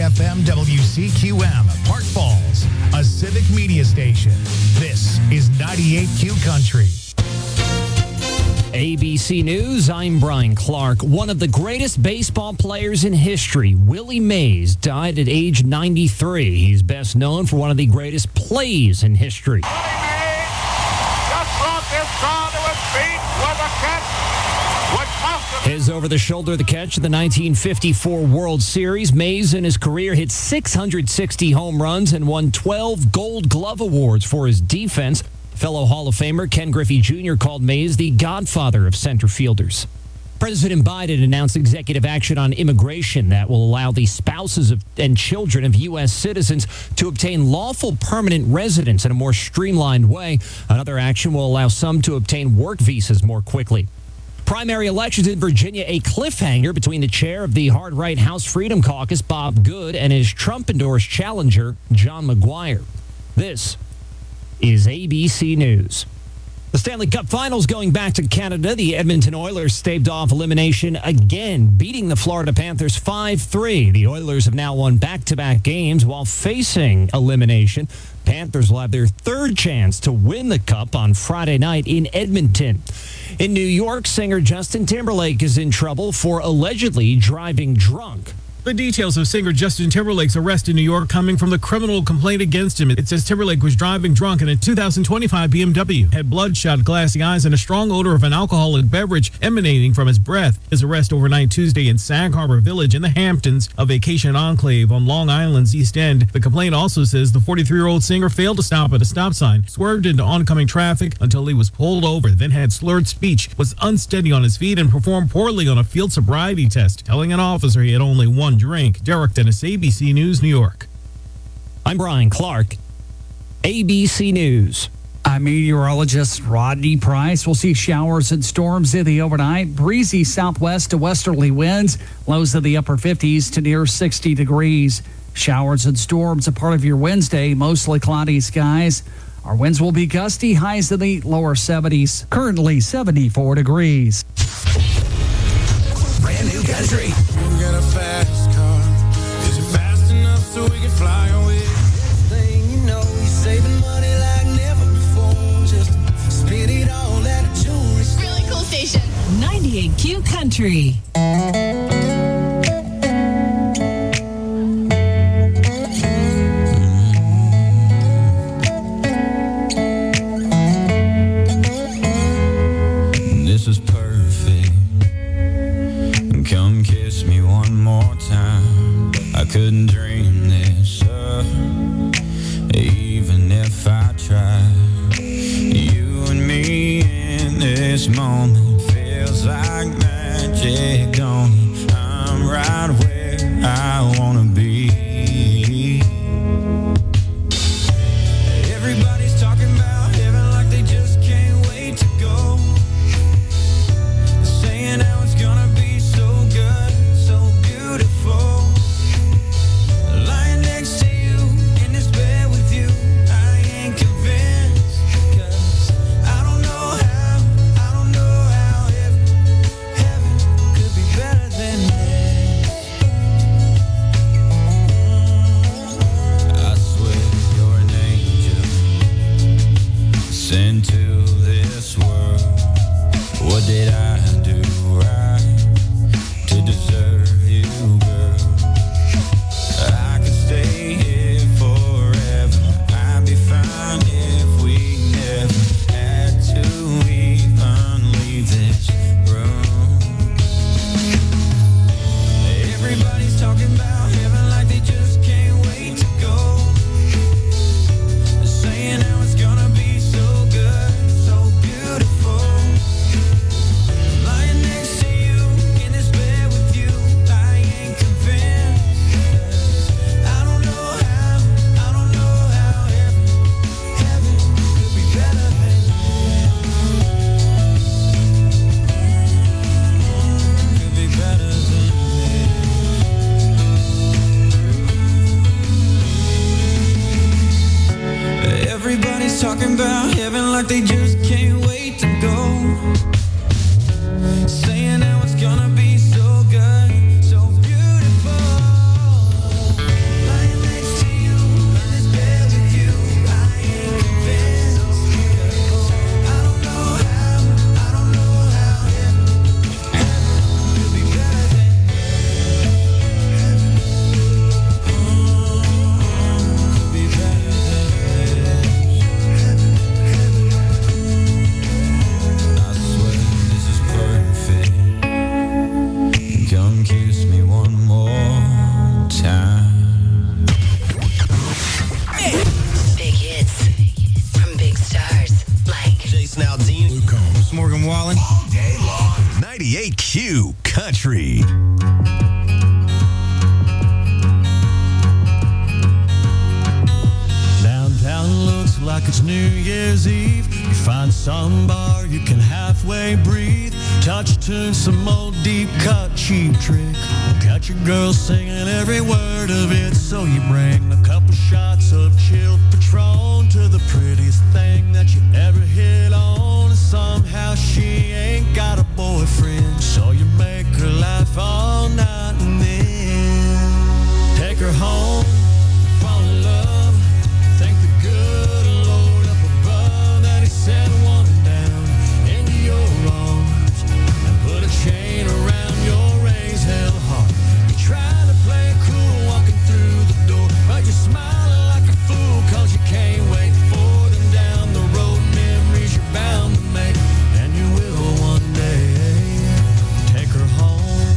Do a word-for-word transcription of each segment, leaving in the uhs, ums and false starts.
F M W C Q M, Park Falls, a civic media station. This is ninety-eight Q Country. A B C News, I'm Brian Clark. One of the greatest baseball players in history, Willie Mays, died at age ninety-three. He's best known for one of the greatest plays in history. Willie Mays just brought this crowd to its feet with a catch which must have... His over-the-shoulder the catch of the nineteen fifty-four World Series. Mays in his career hit six hundred sixty home runs and won twelve Gold Glove Awards for his defense. Fellow Hall of Famer Ken Griffey Junior called Mays the godfather of center fielders. President Biden announced executive action on immigration that will allow the spouses of, and children of U S citizens to obtain lawful permanent residence in a more streamlined way. Another action will allow some to obtain work visas more quickly. Primary elections in Virginia, a cliffhanger between the chair of the hard-right House Freedom Caucus, Bob Good, and his Trump-endorsed challenger, John McGuire. This is A B C News. The Stanley Cup Finals going back to Canada. The Edmonton Oilers staved off elimination again, beating the Florida Panthers five three. The Oilers have now won back-to-back games while facing elimination. Panthers will have their third chance to win the Cup on Friday night in Edmonton. In New York, singer Justin Timberlake is in trouble for allegedly driving drunk. The details of singer Justin Timberlake's arrest in New York coming from the criminal complaint against him. It says Timberlake was driving drunk in a two thousand twenty-five B M W, had bloodshot, glassy eyes, and a strong odor of an alcoholic beverage emanating from his breath. His arrest overnight Tuesday in Sag Harbor Village in the Hamptons, a vacation enclave on Long Island's East End. The complaint also says the forty-three-year-old singer failed to stop at a stop sign, swerved into oncoming traffic until he was pulled over, then had slurred speech, was unsteady on his feet, and performed poorly on a field sobriety test, telling an officer he had only one drink. Derek Dennis, A B C News, New York. I'm Brian Clark, A B C News. I'm meteorologist Rodney Price. We'll see showers and storms in the overnight. Breezy southwest to westerly winds. Lows in the upper fifties to near sixty degrees. Showers and storms a part of your Wednesday. Mostly cloudy skies. Our winds will be gusty. Highs in the lower seventies. Currently seventy-four degrees. Brand new country. You got a fast car. Is it fast enough so we can fly away? Thing you know, you're saving money like never before. Just spend it all at a jewelry store. Really cool station. ninety-eight Q Country. This is perfect. Come kiss me one more time. I couldn't dream this up, even if I tried. You and me in this moment feels like magic, don't it? I'm right where I wanna be. Everybody's talking about heaven like they just can't wait to go. Saying how it's gonna be so good, so beautiful. Lying next to you in this bed with you, I ain't convinced. Cause I don't know how, I don't know how heaven, heaven could be better than this. I swear you're an angel sent to this world. What did I do right to deserve you, girl? I could stay here forever. I'd be fine if we never had to even leave this room. Everybody's talking about heaven like they just can't wait to go. They're saying how it's gonna be so good, so beautiful. Lying next to you in this bed with you, I ain't convinced. I don't know how, I don't know how heaven, heaven could be better than this. Could be better than this. Everybody's talking about heaven like they just can't wait to go. Saying how it's gonna be so good, so beautiful. Wallen. All day long. ninety-eight Q Country. Downtown looks like it's New Year's Eve. You find some bar you can halfway breathe. Touch tune, some old deep cut cheap trick. Got your girl singing every word of it. So you bring a couple shots of chilled Patron to the prettiest thing that you ever hit on. And somehow she ain't got a boyfriend. So you make her laugh all night and then take her home, fall in love. Thank the good Lord up above that he sent one down into your arms and put a chain around your raised hell heart. You trying to play it cool walking through the door, but you're smiling like a fool cause you can't wait for them down the road. Memories you're bound to make, and you will one day take her home.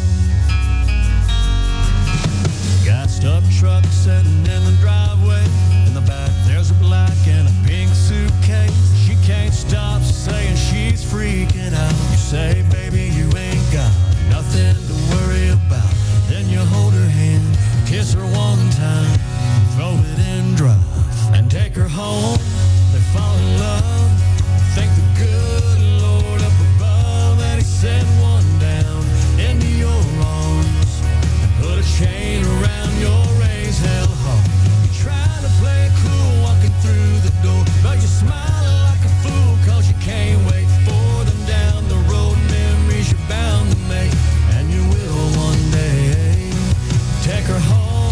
Got stuck truck sitting in the driveway. In the back there's a black and a pink suitcase. She can't stop saying she's freaking out. You say, baby, you ain't got nothing to worry about. Then you hold her hand, kiss her one time, throw it in drive, and take her home. They fall in love. Thank the good Lord up above that he sent one down into your arms and put a chain around your raised hell heart. You trying to play it cool walking through the door, but you're smiling like a fool cause you can't wait for them down the road. Memories you're bound to make, and you will one day take her home.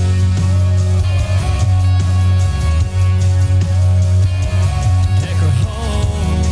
Take her home.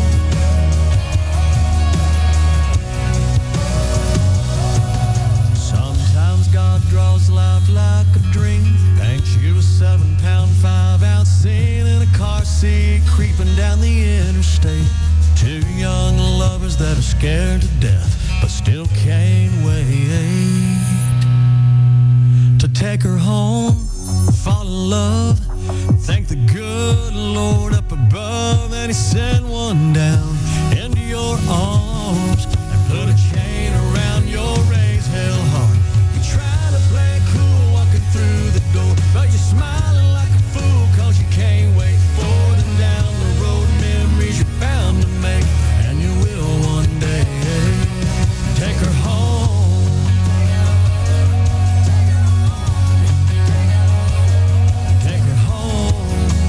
Sometimes God draws life like a dream, paints you a seven pound, five ounce scene in a car seat, creeping down the interstate. Two young lovers that are scared to death, but still can't wait to take her home, fall in love. Thank the good Lord up above that he sent one down into your arms and put a chain around your raised hell heart. You try to play it cool walking through the door, but you're smiling like a fool cause you can't wait for them down the road. Memories you're bound to make, and you will one day take her home. Take her home.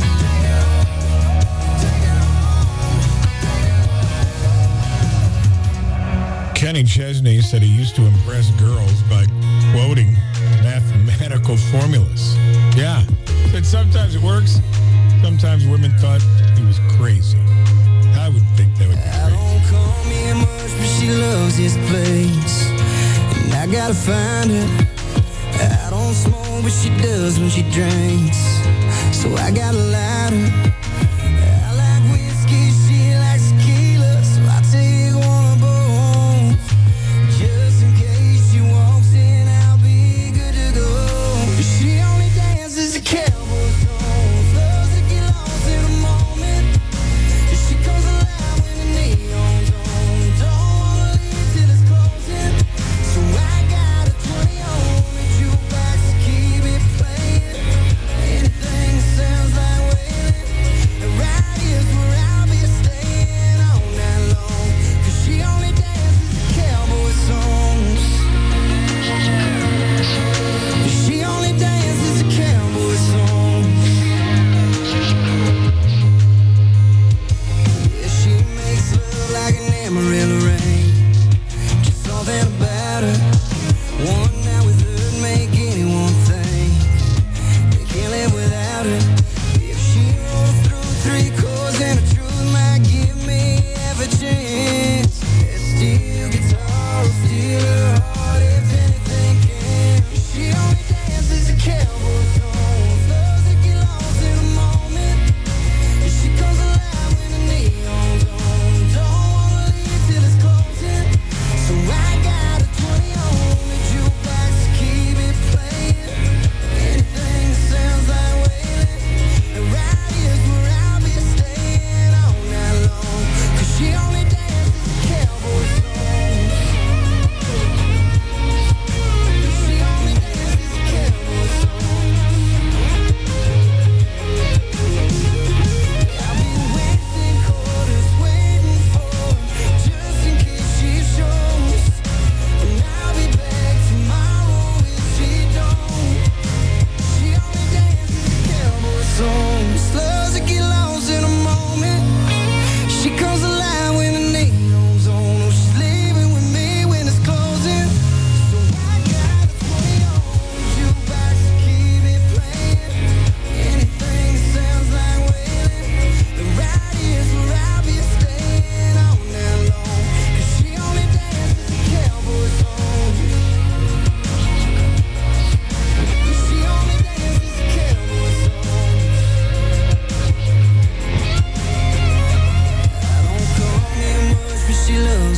Kenny Chesney said he used to impress girls by quoting mathematical formulas. Yeah, said sometimes it works. Sometimes women thought he was crazy. I would think that would be I crazy. don't call me much, but she loves this place, and I gotta find her. I don't smoke, but she does when she drinks, so I gotta light her. I like whiskey, she likes tequila, so I take one of both. Just in case she walks in, I'll be good to go. She only dances to cowboy songs, loves to get lost in a moment. She comes alive when the neon's on. Don't wanna leave till it's closing, so I got a twenty on the jukebox to keep it playing. Anything that sounds like wailing.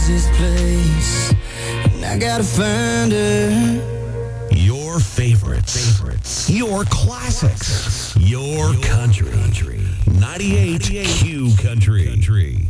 is this place? And I gotta find her. Your favorites. Favorites. Your classics. Your, Your country. country. ninety-eight Q Country. country.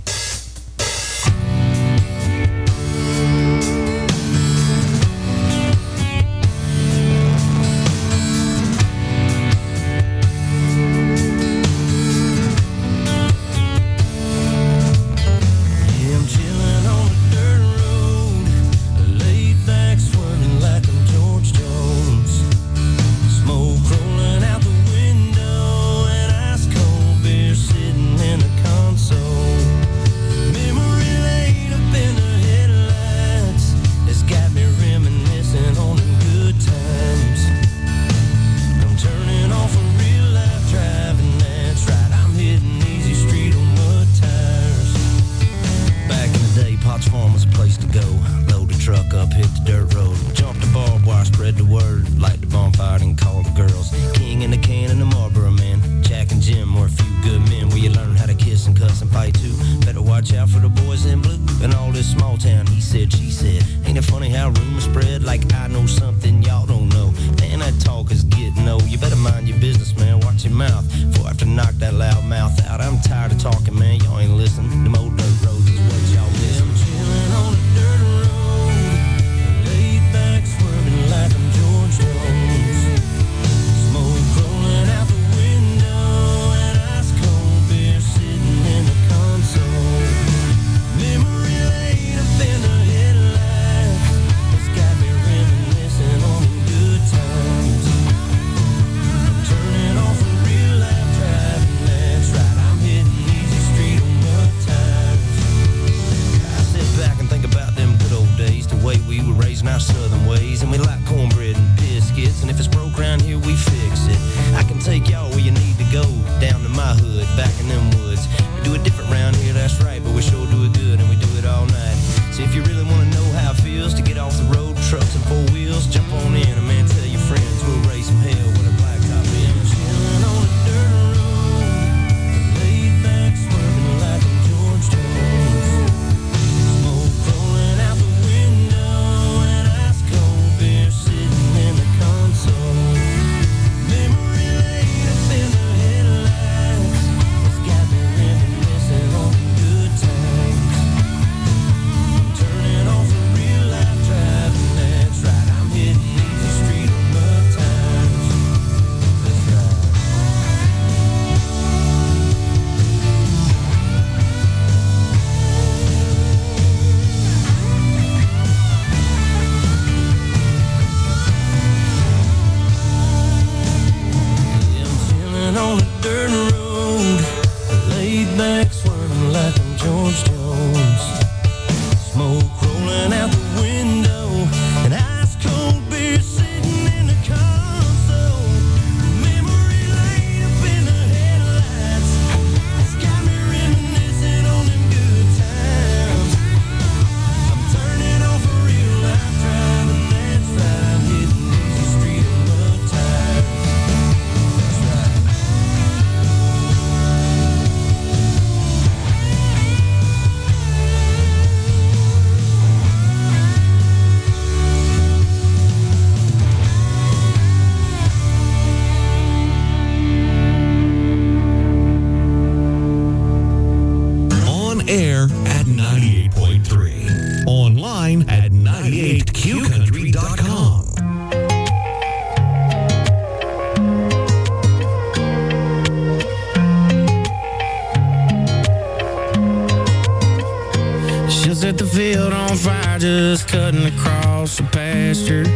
just cutting across the pasture.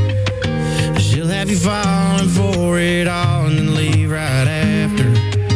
She'll have you falling for it all and then leave right after.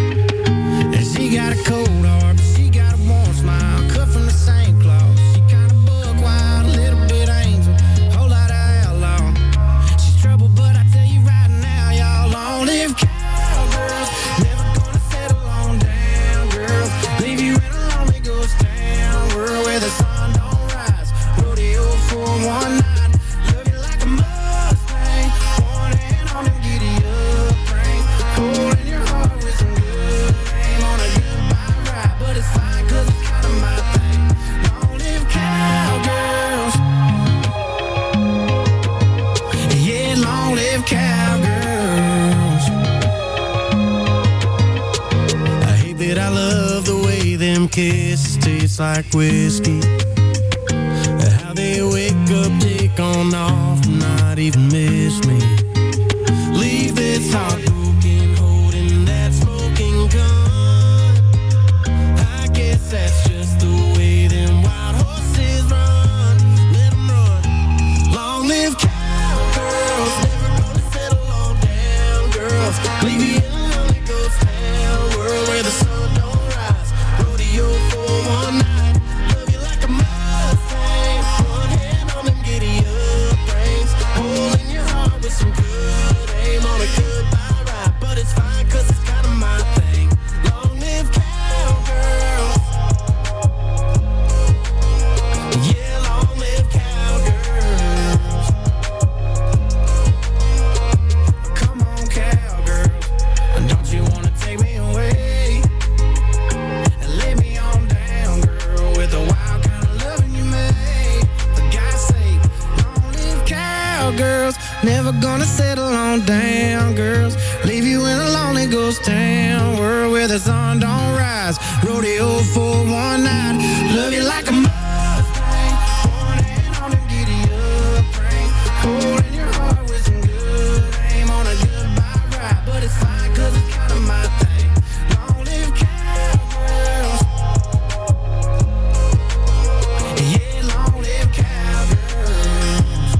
And she got a cold heart, but she got a warm smile, cut from the same cloth. She kind of buck wild, a little bit angel, whole lot of outlaw. She's trouble, but I tell you right now, y'all long live cowgirls. Never gonna settle on down, girls. Leave you in a lonely ghost town world where the sun don't rise. Rodeo for one night, love you like a Mustang. One hand on the giddy up ring, cold in your heart with some good aim on a goodbye ride. But kisses taste like whiskey. How they wake up, take on off, not even miss me. Leave this heart broken, holding that smoking gun. I guess that's just the way them wild horses run. Let them run. Long live cowgirls, never gonna settle on down girls. Leave you in a lonely ghost town world where the sun don't rise. Rodeo for one night, love you like a Mustang. One hand on them giddy up reins, hole in your heart with some good aim on a goodbye ride. But it's fine 'cause it's kind of my thing. Long live cowgirls. Yeah, long live cowgirls. Come on, cowgirls. Don't you wanna take me away and lay me on down, girl, with the wild kind of loving you made? For God's sake, long live cowgirls. Never gonna settle on down, girls. Leave you in a lonely ghost town world where the sun don't rise. Rodeo for one night, love you like a Mustang. One hand on them giddy up reins, holding your heart with some good aim on a goodbye ride. But it's fine 'cause it's kind of my thing. Long live cowgirls. Yeah, long live cowgirls.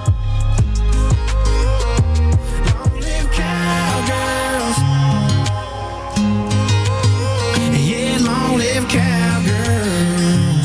Long live cowgirls. Yeah, long live cowgirls.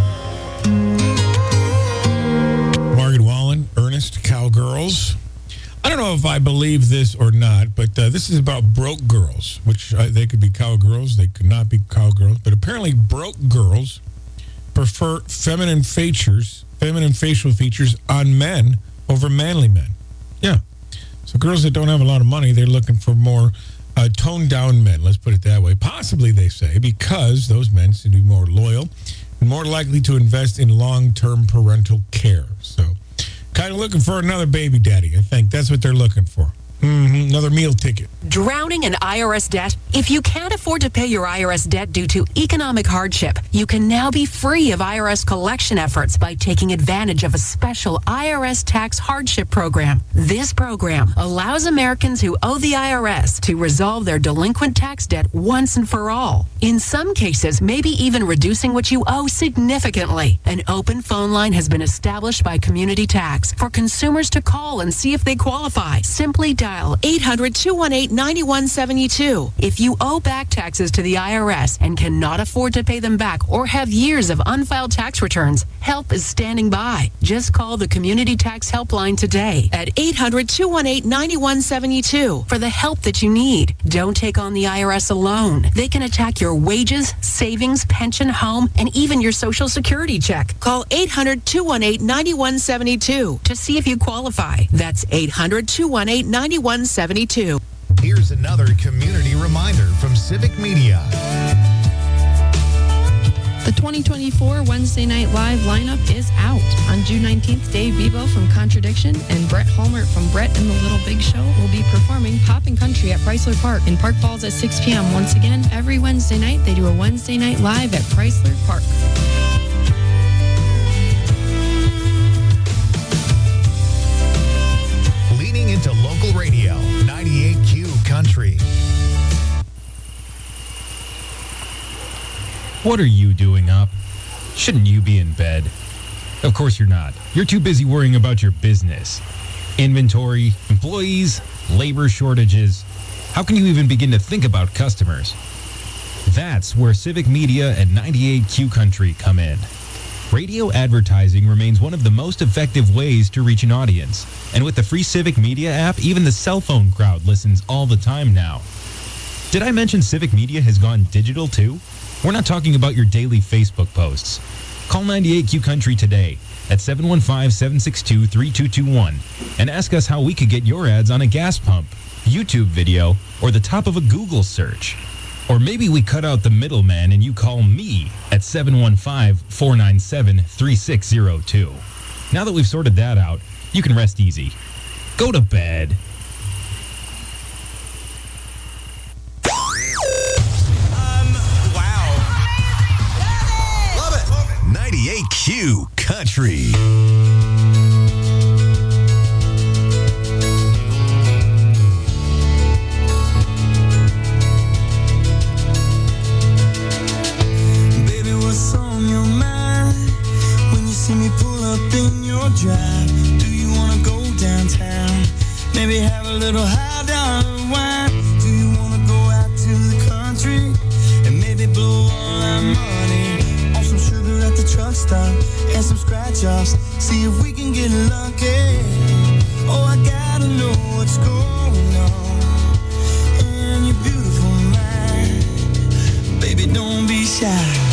Margaret Wallen, Ernest, Cowgirls. I don't know if I believe this or not, but uh, this is about broke girls, which uh, they could be cowgirls, they could not be cowgirls, but apparently broke girls prefer feminine features, feminine facial features on men over manly men. Yeah. So girls that don't have a lot of money, they're looking for more uh, toned down men, let's put it that way. Possibly, they say, because those men seem to be more loyal and more likely to invest in long-term parental care. So kind of looking for another baby daddy, I think. That's what they're looking for. Mm-hmm. Another meal ticket. Drowning in I R S debt? If you can't afford to pay your I R S debt due to economic hardship, you can now be free of I R S collection efforts by taking advantage of a special I R S tax hardship program. This program allows Americans who owe the I R S to resolve their delinquent tax debt once and for all. In some cases, maybe even reducing what you owe significantly. An open phone line has been established by Community Tax for consumers to call and see if they qualify. Simply dial eight hundred, two one eight, nine one seven two. If you owe back taxes to the I R S and cannot afford to pay them back or have years of unfiled tax returns, help is standing by. Just call the Community Tax Helpline today at eight hundred, two one eight, nine one seven two for the help that you need. Don't take on the I R S alone. They can attack your wages, savings, pension, home, and even your Social Security check. Call eight hundred, two one eight, nine one seven two to see if you qualify. That's eight hundred, two one eight, nine one seven two. Here's another community reminder from Civic Media. The twenty twenty-four Wednesday Night Live lineup is out. On June nineteenth, Dave Bebo from Contradiction and Brett Holmert from Brett and the Little Big Show will be performing Poppin' Country at Chrysler Park in Park Falls at six p.m. Once again, every Wednesday night, they do a Wednesday Night Live at Chrysler Park. Leaning into local radio, ninety-eight Q Country. What are you doing up? Shouldn't you be in bed? Of course you're not. You're too busy worrying about your business. Inventory, employees, labor shortages. How can you even begin to think about customers? That's where Civic Media and ninety-eight Q Country come in. Radio advertising remains one of the most effective ways to reach an audience. And with the free Civic Media app, even the cell phone crowd listens all the time now. Did I mention Civic Media has gone digital too? We're not talking about your daily Facebook posts. Call ninety-eight Q Country today at seven one five, seven six two, three two two one and ask us how we could get your ads on a gas pump, YouTube video, or the top of a Google search. Or maybe we cut out the middleman and you call me at seven one five, four nine seven, three six zero two. Now that we've sorted that out, you can rest easy. Go to bed. Q Country. Baby, what's on your mind when you see me pull up in your drive? Do you want to go downtown? Maybe have a little high dollar wine? Do you want to go out to the country and maybe blow all our money on some sugar at the truck stop and some scratch offs? See if we can get lucky. Oh, I gotta know what's going on in your beautiful mind. Baby, don't be shy.